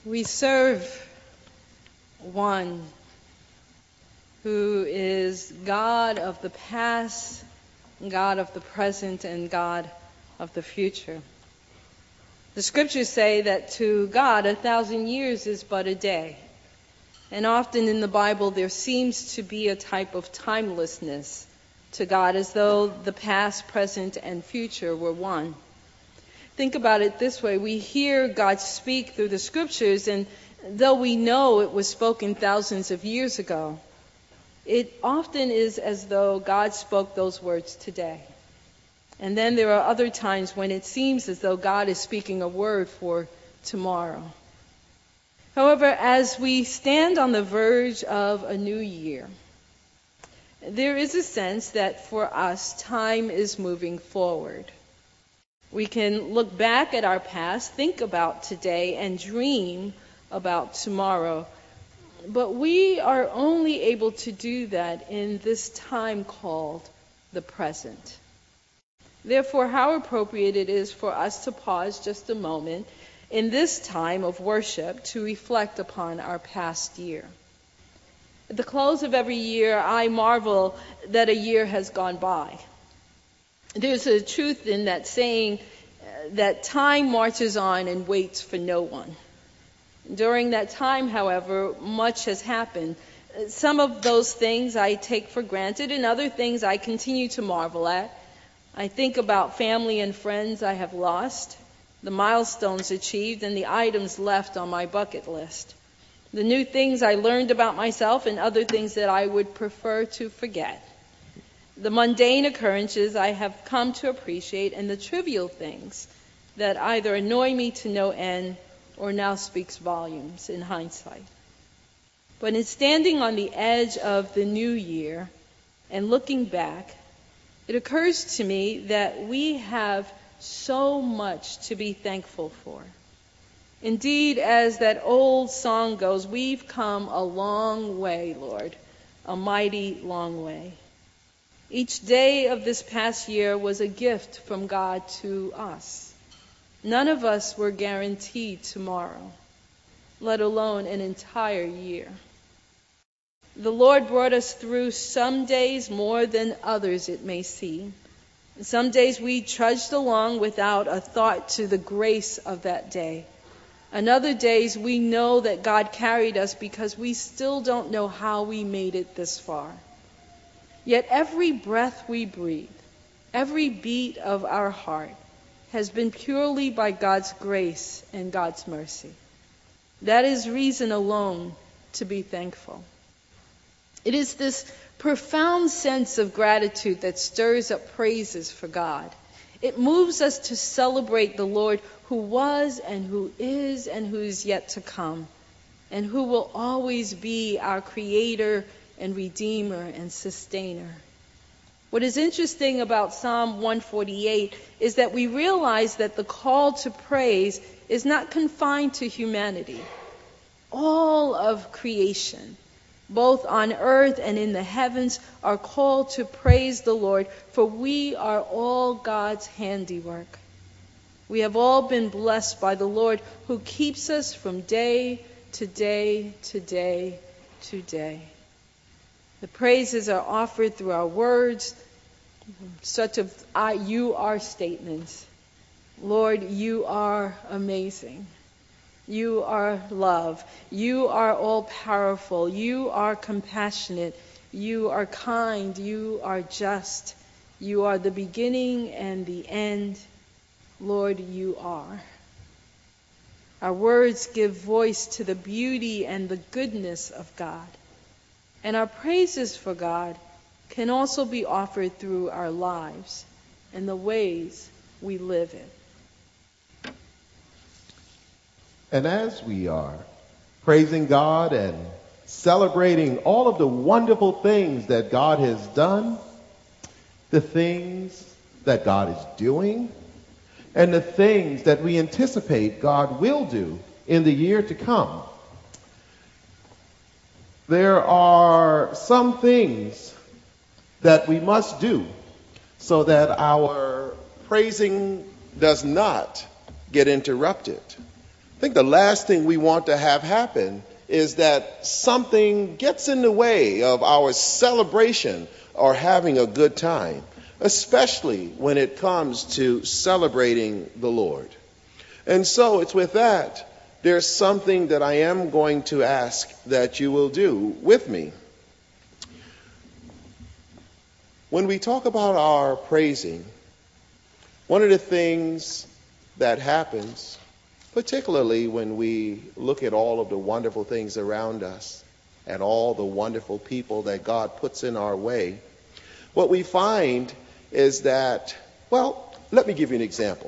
We serve one who is God of the past, God of the present, and God of the future. The scriptures say that to God 1,000 years is but a day. And often in the Bible there seems to be a type of timelessness to God, as though the past, present, and future were one. Think about it this way. We hear God speak through the scriptures, and though we know it was spoken thousands of years ago, it often is as though God spoke those words today. And then there are other times when it seems as though God is speaking a word for tomorrow. However, as we stand on the verge of a new year, there is a sense that for us, time is moving forward. We can look back at our past, think about today, and dream about tomorrow. But we are only able to do that in this time called the present. Therefore, how appropriate it is for us to pause just a moment in this time of worship to reflect upon our past year. At the close of every year, I marvel that a year has gone by. There's a truth in that saying that time marches on and waits for no one. During that time, however, much has happened. Some of those things I take for granted, and other things I continue to marvel at. I think about family and friends I have lost, the milestones achieved, and the items left on my bucket list. The new things I learned about myself and other things that I would prefer to forget. The mundane occurrences I have come to appreciate, and the trivial things that either annoy me to no end or now speaks volumes in hindsight. But in standing on the edge of the new year and looking back, it occurs to me that we have so much to be thankful for. Indeed, as that old song goes, we've come a long way, Lord, a mighty long way. Each day of this past year was a gift from God to us. None of us were guaranteed tomorrow, let alone an entire year. The Lord brought us through some days more than others, it may seem. Some days we trudged along without a thought to the grace of that day. And other days we know that God carried us because we still don't know how we made it this far. Yet every breath we breathe, every beat of our heart has been purely by God's grace and God's mercy. That is reason alone to be thankful. It is this profound sense of gratitude that stirs up praises for God. It moves us to celebrate the Lord who was and who is yet to come, and who will always be our Creator and Redeemer and Sustainer. What is interesting about Psalm 148 is that we realize that the call to praise is not confined to humanity. All of creation, both on earth and in the heavens, are called to praise the Lord, for we are all God's handiwork. We have all been blessed by the Lord who keeps us from day to day to day to day. The praises are offered through our words, such as you are statements. Lord, you are amazing. You are love. You are all powerful. You are compassionate. You are kind. You are just. You are the beginning and the end. Lord, you are. Our words give voice to the beauty and the goodness of God. And our praises for God can also be offered through our lives and the ways we live it. And as we are praising God and celebrating all of the wonderful things that God has done, the things that God is doing, and the things that we anticipate God will do in the year to come, there are some things that we must do so that our praising does not get interrupted. think the last thing we want to have happen is that something gets in the way of our celebration or having a good time, especially when it comes to celebrating the Lord. And so it's with that, there's something that I am going to ask that you will do with me. When we talk about our praising, one of the things that happens, particularly when we look at all of the wonderful things around us and all the wonderful people that God puts in our way, what we find is that, well, let me give you an example.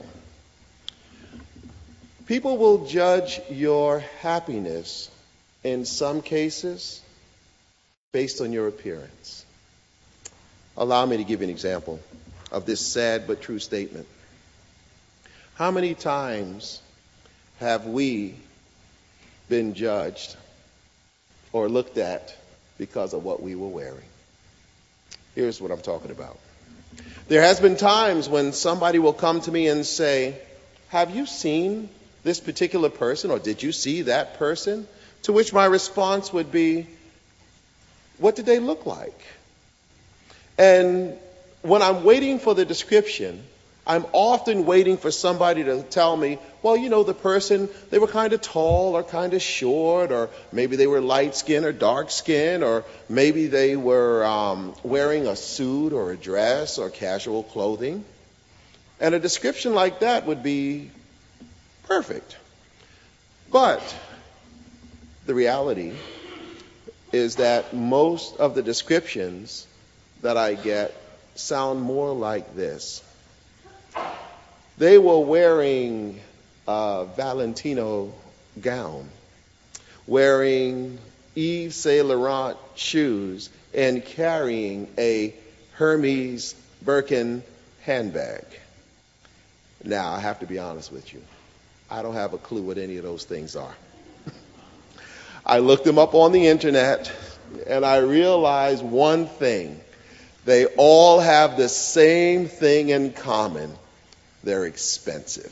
People will judge your happiness in some cases based on your appearance. Allow me to give you an example of this sad but true statement. How many times have we been judged or looked at because of what we were wearing? Here's what I'm talking about. There has been times when somebody will come to me and say, have you seen this particular person, or did you see that person? To which my response would be, what did they look like? And when I'm waiting for the description, I'm often waiting for somebody to tell me, well, you know, the person, they were kind of tall or kind of short, or maybe they were light skin or dark skin, or maybe they were wearing a suit or a dress or casual clothing. And a description like that would be perfect. But the reality is that most of the descriptions that I get sound more like this. They were wearing a Valentino gown, wearing Yves Saint Laurent shoes, and carrying a Hermes Birkin handbag. Now, I have to be honest with you. I don't have a clue what any of those things are. I looked them up on the internet, and I realized one thing. They all have the same thing in common. They're expensive.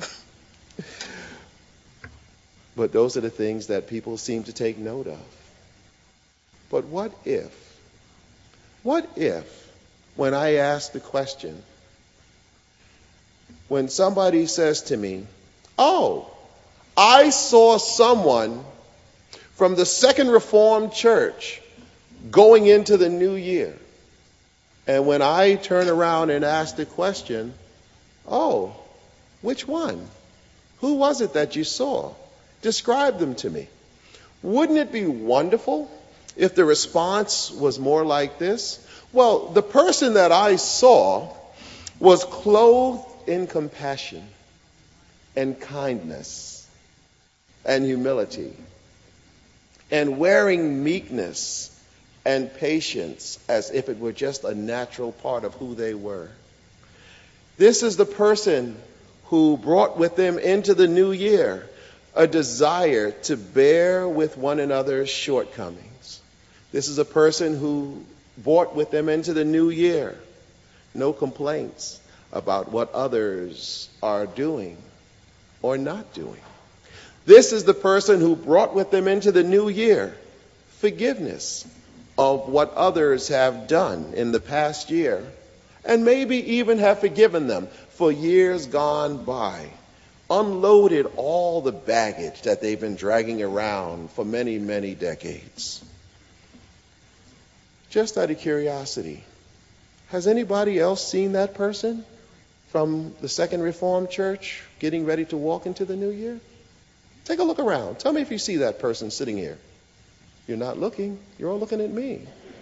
But those are the things that people seem to take note of. But what if, when I ask the question, when somebody says to me, oh, I saw someone from the Second Reformed Church going into the new year. And when I turn around and ask the question, oh, which one? Who was it that you saw? Describe them to me. Wouldn't it be wonderful if the response was more like this? Well, the person that I saw was clothed in compassion and kindness and humility and wearing meekness and patience as if it were just a natural part of who they were. This is the person who brought with them into the new year a desire to bear with one another's shortcomings. This is a person who brought with them into the new year no complaints about what others are doing or not doing. This is the person who brought with them into the new year forgiveness of what others have done in the past year, and maybe even have forgiven them for years gone by, unloaded all the baggage that they've been dragging around for many, many decades. Just out of curiosity, has anybody else seen that person from the Second Reformed Church getting ready to walk into the new year? Take a look around. Tell me if you see that person sitting here. You're not looking. You're all looking at me.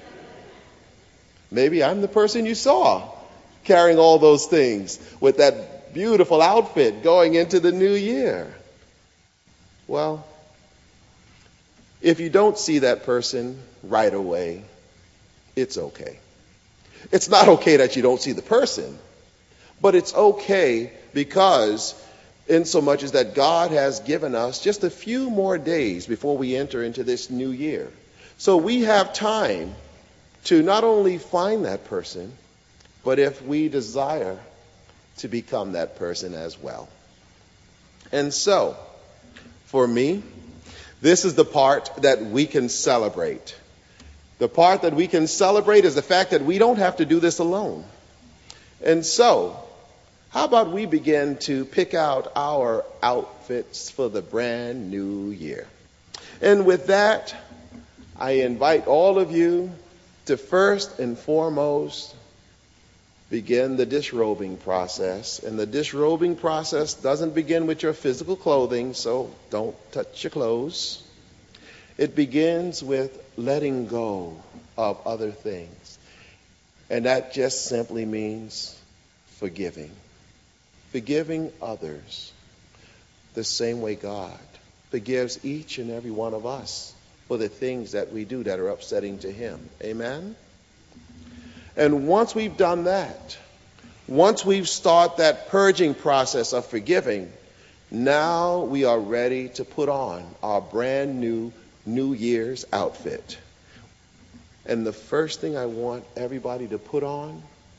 Maybe I'm the person you saw carrying all those things with that beautiful outfit going into the new year. Well, if you don't see that person right away, it's okay. It's not okay that you don't see the person, but it's okay because in so much as that God has given us just a few more days before we enter into this new year. So we have time to not only find that person, but if we desire to become that person as well. And so, for me, this is the part that we can celebrate. The part that we can celebrate is the fact that we don't have to do this alone. And so, how about we begin to pick out our outfits for the brand new year? And with that, I invite all of you to first and foremost begin the disrobing process. And the disrobing process doesn't begin with your physical clothing, so don't touch your clothes. It begins with letting go of other things. And that just simply means forgiving. Forgiving others the same way God forgives each and every one of us for the things that we do that are upsetting to Him. Amen? And once we've done that, once we've started that purging process of forgiving, now we are ready to put on our brand new New Year's outfit. And the first thing I want everybody to put on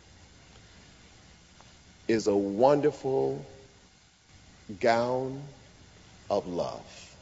is a wonderful gown of love.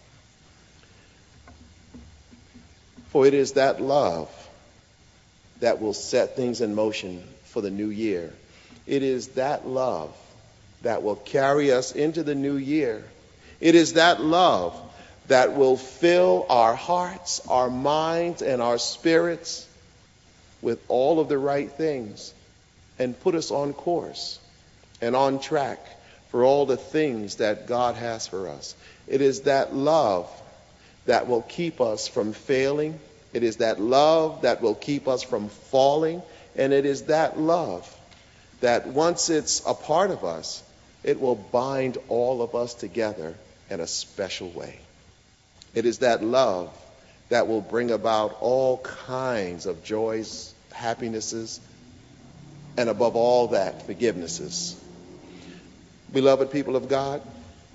For it is that love that will set things in motion for the new year. It is that love that will carry us into the new year. It is that love that will fill our hearts, our minds, and our spirits with all of the right things and put us on course and on track for all the things that God has for us. It is that love that will keep us from failing. It is that love that will keep us from falling. And it is that love that once it's a part of us, it will bind all of us together in a special way. It is that love that will bring about all kinds of joys, happinesses, and above all that, forgivenesses. Beloved people of God,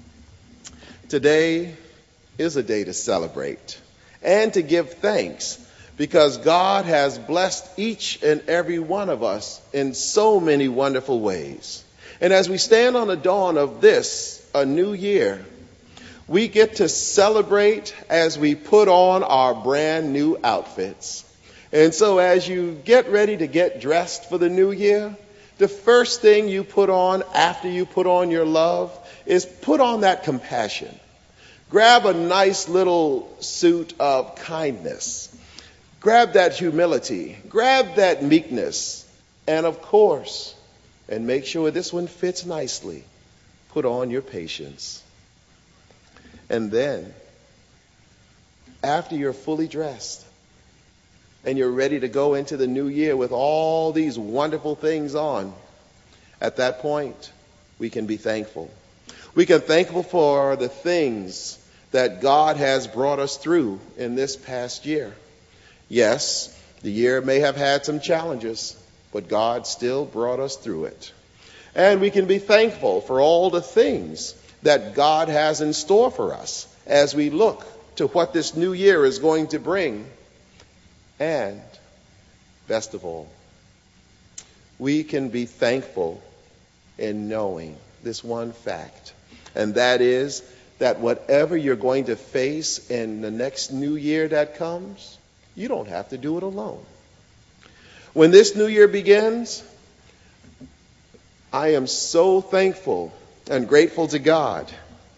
today is a day to celebrate and to give thanks because God has blessed each and every one of us in so many wonderful ways. And as we stand on the dawn of this, a new year, we get to celebrate as we put on our brand new outfits. And so as you get ready to get dressed for the new year, the first thing you put on after you put on your love is put on that compassion. Grab a nice little suit of kindness. Grab that humility. Grab that meekness. And of course, and make sure this one fits nicely, put on your patience. And then, after you're fully dressed and you're ready to go into the new year with all these wonderful things on, at that point, we can be thankful. We can be thankful for the things that God has brought us through in this past year. Yes, the year may have had some challenges, but God still brought us through it. And we can be thankful for all the things that God has in store for us as we look to what this new year is going to bring. And best of all, we can be thankful in knowing this one fact, and that is that whatever you're going to face in the next new year that comes, you don't have to do it alone. When this new year begins, I am so thankful and grateful to God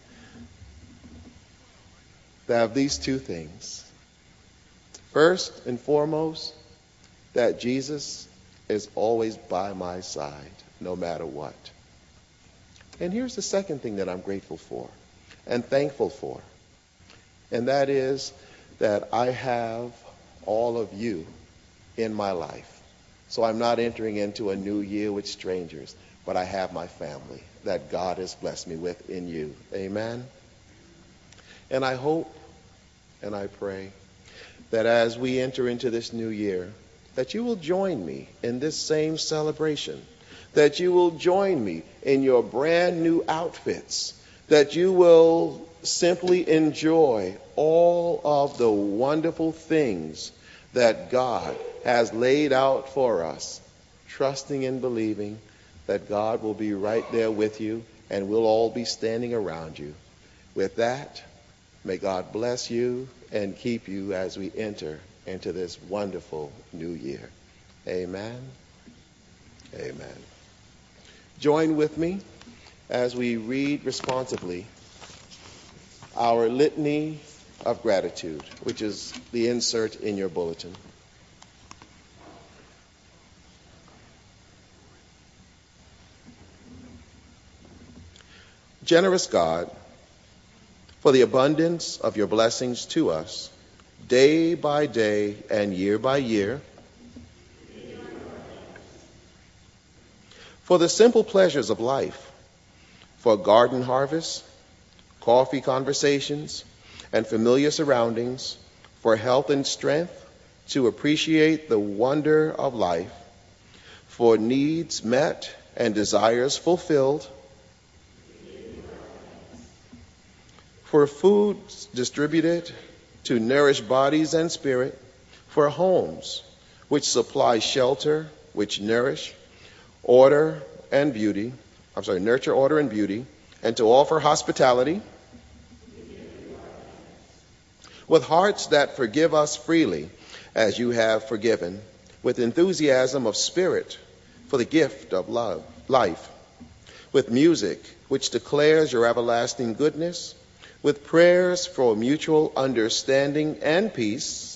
to have these two things. First and foremost, that Jesus is always by my side, no matter what. And here's the second thing that I'm grateful for and thankful for, and that is that I have all of you in my life. So I'm not entering into a new year with strangers, but I have my family that God has blessed me with in you. Amen? And I hope and I pray that as we enter into this new year, that you will join me in this same celebration, that you will join me in your brand new outfits, that you will simply enjoy all of the wonderful things that God has laid out for us, trusting and believing that God will be right there with you and we'll all be standing around you. With that, May God bless you and keep you as we enter into this wonderful new year. Amen. Amen. Join with me as we read responsively our litany of gratitude, which is the insert in your bulletin. Generous God, for the abundance of your blessings to us, day by day and year by year, for the simple pleasures of life, for garden harvests, coffee conversations, and familiar surroundings, for health and strength to appreciate the wonder of life, for needs met and desires fulfilled, for food distributed to nourish bodies and spirit, for homes which supply shelter, which nurture, order, and beauty, and to offer hospitality, with hearts that forgive us freely as you have forgiven, with enthusiasm of spirit for the gift of love, life, with music which declares your everlasting goodness, with prayers for mutual understanding and peace,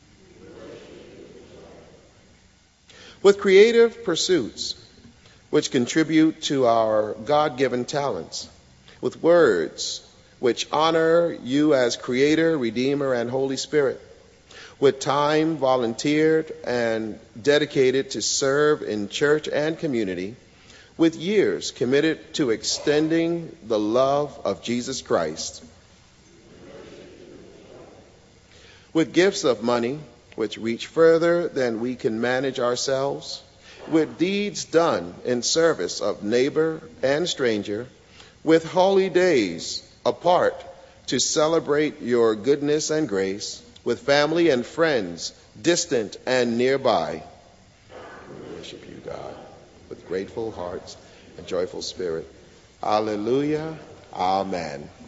with creative pursuits which contribute to our God-given talents, with words which honor you as Creator, Redeemer, and Holy Spirit, with time volunteered and dedicated to serve in church and community, with years committed to extending the love of Jesus Christ, with gifts of money which reach further than we can manage ourselves, with deeds done in service of neighbor and stranger, with holy days apart to celebrate your goodness and grace, with family and friends distant and nearby. We worship you, God, with grateful hearts and joyful spirit. Hallelujah. Amen.